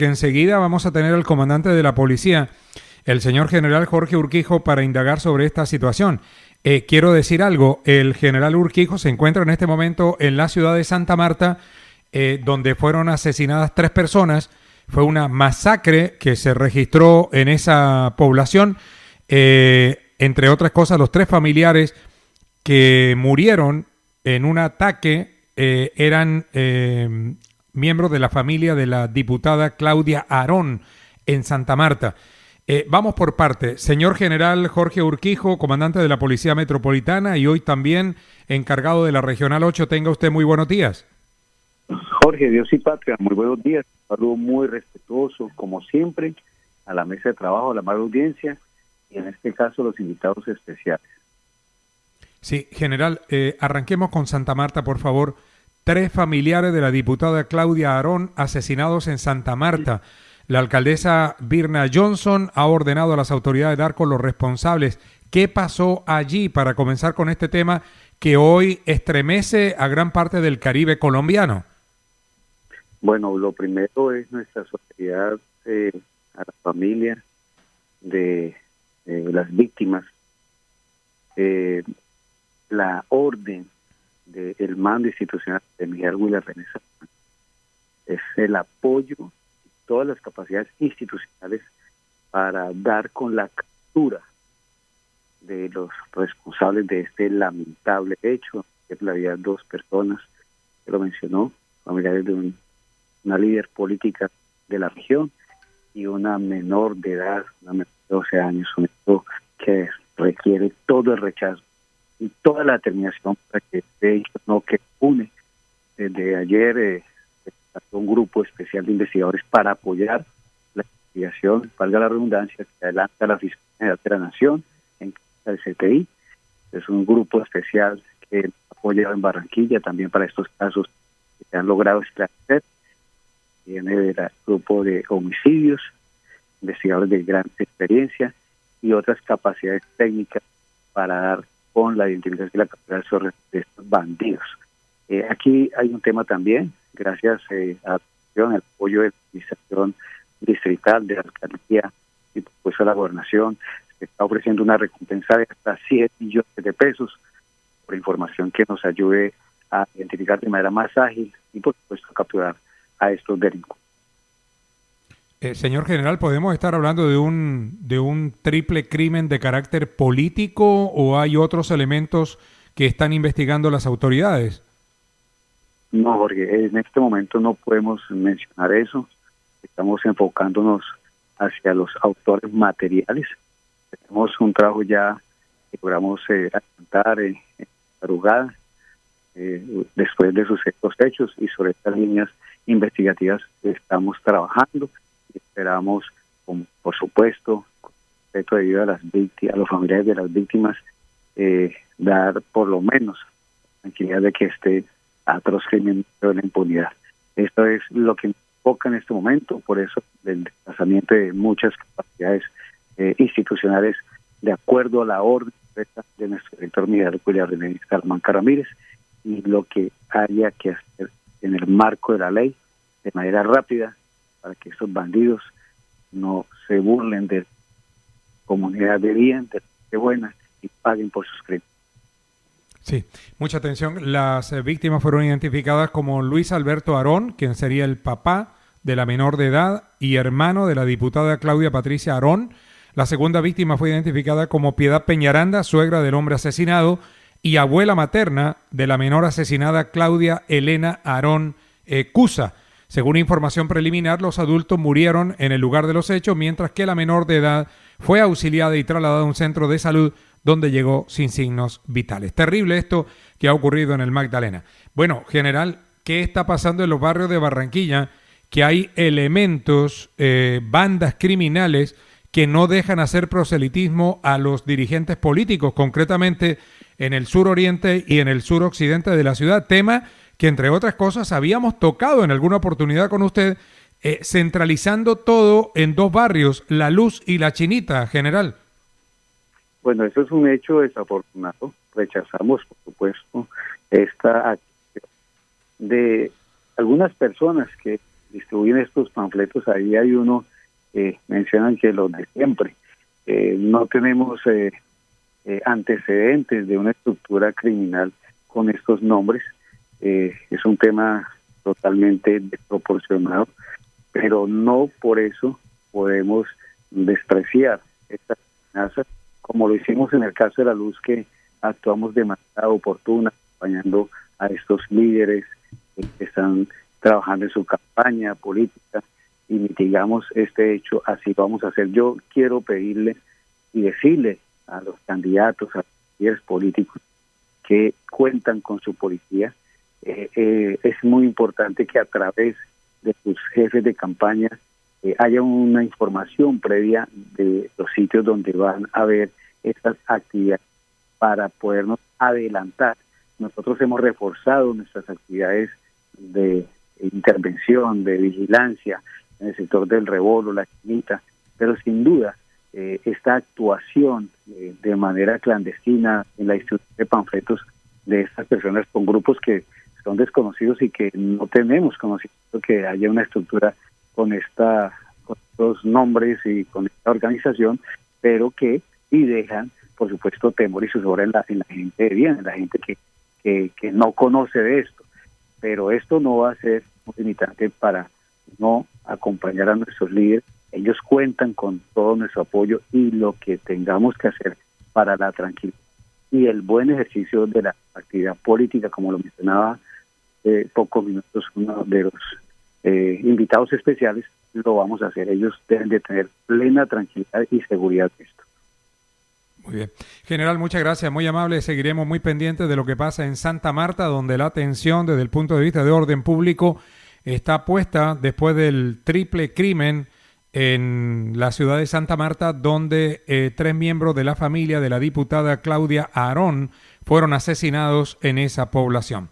que enseguida vamos a tener al comandante de la policía, el señor general Jorge Urquijo, para indagar sobre esta situación. Quiero decir algo, el general Urquijo se encuentra en este momento en la ciudad de Santa Marta, donde fueron asesinadas 3 personas. Fue una masacre que se registró en esa población. Entre otras cosas, los 3 familiares que murieron en un ataque eran miembros de la familia de la diputada Claudia Aarón en Santa Marta. Vamos por parte. Señor general Jorge Urquijo, comandante de la Policía Metropolitana y hoy también encargado de la Regional 8, tenga usted muy buenos días. Jorge, Dios y patria, muy buenos días. Un saludo muy respetuoso, como siempre, a la mesa de trabajo, a la amable audiencia y en este caso los invitados especiales. Sí, general, arranquemos con Santa Marta, por favor. 3 familiares de la diputada Claudia Aarón asesinados en Santa Marta. La alcaldesa Birna Johnson ha ordenado a las autoridades dar con los responsables. ¿Qué pasó allí para comenzar con este tema que hoy estremece a gran parte del Caribe colombiano? Bueno, lo primero es nuestra solidaridad a la familia de las víctimas. La orden del mando institucional de Miguel Huila René es el apoyo todas las capacidades institucionales para dar con la captura de los responsables de este lamentable hecho, que es la vida de 2 personas, que lo mencionó, familiares de una líder política de la región y una menor de edad, una menor de 12 años, un hecho que requiere todo el rechazo y toda la determinación para que este hecho no que une. Desde ayer un grupo especial de investigadores para apoyar la investigación, valga la redundancia, que adelanta la Fiscalía General de la Nación en el CTI. Es un grupo especial que ha apoyado en Barranquilla también para estos casos que se han logrado esclarecer. Viene del grupo de homicidios, investigadores de gran experiencia y otras capacidades técnicas para dar con la identificación y la captura de estos bandidos. Aquí hay un tema también, gracias a el apoyo de la administración distrital, de la alcaldía y por supuesto la gobernación, se está ofreciendo una recompensa de hasta 7 millones de pesos por información que nos ayude a identificar de manera más ágil y por supuesto a capturar a estos delincuentes. Señor general, ¿podemos estar hablando de un triple crimen de carácter político o hay otros elementos que están investigando las autoridades? No, Jorge, en este momento no podemos mencionar eso. Estamos enfocándonos hacia los autores materiales. Tenemos un trabajo ya que logramos adelantar en madrugada después de sus hechos y sobre estas líneas investigativas estamos trabajando y esperamos, por supuesto, con respeto debido a las víctimas, a los familiares de las víctimas, dar por lo menos tranquilidad de que este atroz crimen de la impunidad. Esto es lo que nos enfoca en este momento, por eso el desplazamiento de muchas capacidades institucionales de acuerdo a la orden de nuestro director Miguel Huila René Salamanca Ramírez y lo que haya que hacer en el marco de la ley de manera rápida para que estos bandidos no se burlen de la comunidad de bien, de gente buena y paguen por sus crímenes. Sí, mucha atención. Las víctimas fueron identificadas como Luis Alberto Aarón, quien sería el papá de la menor de edad y hermano de la diputada Claudia Patricia Aarón. La segunda víctima fue identificada como Piedad Peñaranda, suegra del hombre asesinado, y abuela materna de la menor asesinada Claudia Elena Aarón Cusa. Según información preliminar, los adultos murieron en el lugar de los hechos, mientras que la menor de edad fue auxiliada y trasladada a un centro de salud donde llegó sin signos vitales. Terrible esto que ha ocurrido en el Magdalena. Bueno, general, ¿qué está pasando en los barrios de Barranquilla? Que hay elementos, bandas criminales que no dejan hacer proselitismo a los dirigentes políticos, concretamente en el suroriente y en el suroccidente de la ciudad, tema que entre otras cosas habíamos tocado en alguna oportunidad con usted, centralizando todo en 2 barrios, La Luz y La Chinita, general. Bueno, eso es un hecho desafortunado. Rechazamos, por supuesto, esta acción de algunas personas que distribuyen estos panfletos, ahí hay uno que mencionan que los de siempre. No tenemos antecedentes de una estructura criminal con estos nombres. Es un tema totalmente desproporcionado, pero no por eso podemos despreciar estas amenazas, como lo hicimos en el caso de la Luz, que actuamos de manera oportuna, acompañando a estos líderes que están trabajando en su campaña política y mitigamos este hecho. Así vamos a hacer. Yo quiero pedirle y decirle a los candidatos, a los líderes políticos que cuentan con su policía. Es muy importante que a través de sus jefes de campaña haya una información previa de los sitios donde van a haber estas actividades para podernos adelantar. Nosotros hemos reforzado nuestras actividades de intervención, de vigilancia en el sector del Rebolo, la Esquinita, pero sin duda esta actuación de manera clandestina en la distribución de panfletos de estas personas con grupos que son desconocidos y que no tenemos conocimiento que haya una estructura con estos nombres y con esta organización, pero que sí dejan, por supuesto, temor y zozobra en la gente de bien, en la gente que no conoce de esto. Pero esto no va a ser un limitante para no acompañar a nuestros líderes. Ellos cuentan con todo nuestro apoyo y lo que tengamos que hacer para la tranquilidad y el buen ejercicio de la actividad política, como lo mencionaba pocos minutos uno de los invitados especiales, lo vamos a hacer. Ellos deben de tener plena tranquilidad y seguridad de esto. Muy bien. General, muchas gracias, muy amable. Seguiremos muy pendientes de lo que pasa en Santa Marta, donde la atención desde el punto de vista de orden público está puesta después del triple crimen en la ciudad de Santa Marta, donde 3 miembros de la familia de la diputada Claudia Aarón fueron asesinados en esa población.